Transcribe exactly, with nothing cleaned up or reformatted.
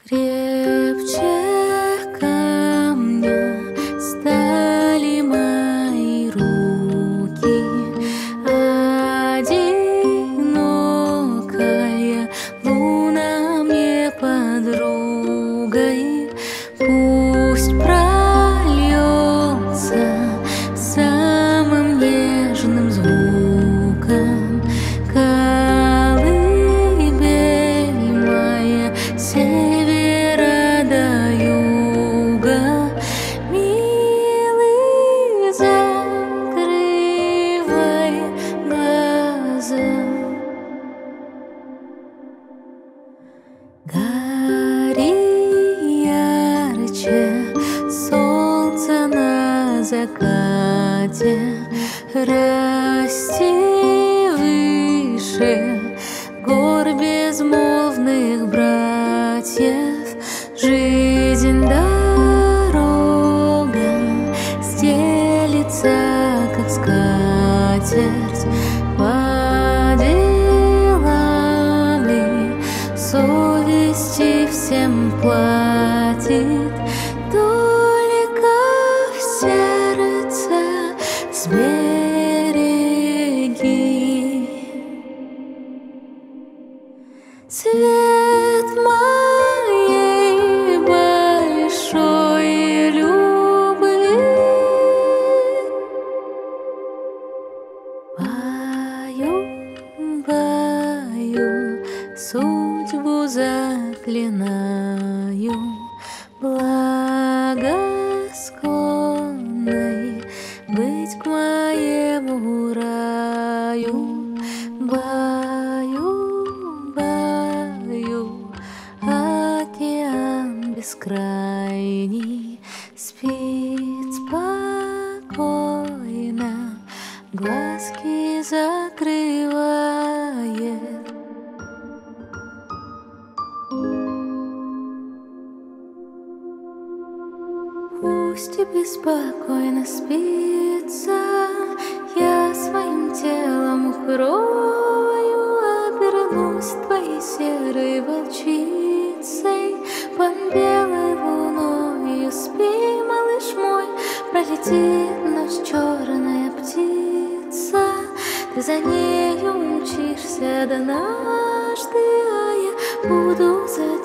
Крепче камня стали мои руки, одинокая луна мне подругой. Пусть прольется самым нежным звуком колыбель моя севера до юга. Милый, закрывай глаза. Гори ярче солнце на закате, расти выше гор безмолвных братьев. Жизнь дорога стелится, как скатерть, по делам ли совести всем платит. Только в сердце сбереги цвет моей большой любви. Пою, пою, судьбу заклинаю, благосклонной быть к моему раю. Баю, баю, океан бескрайний спит спокойно, глазки закрывает. Пусть и беспокойно спится, я своим телом укрою, обернусь твоей серой волчицей под белой луною. Спи, малыш мой, пролетит ночь черная птица, ты за нею умчишься однажды, а я буду за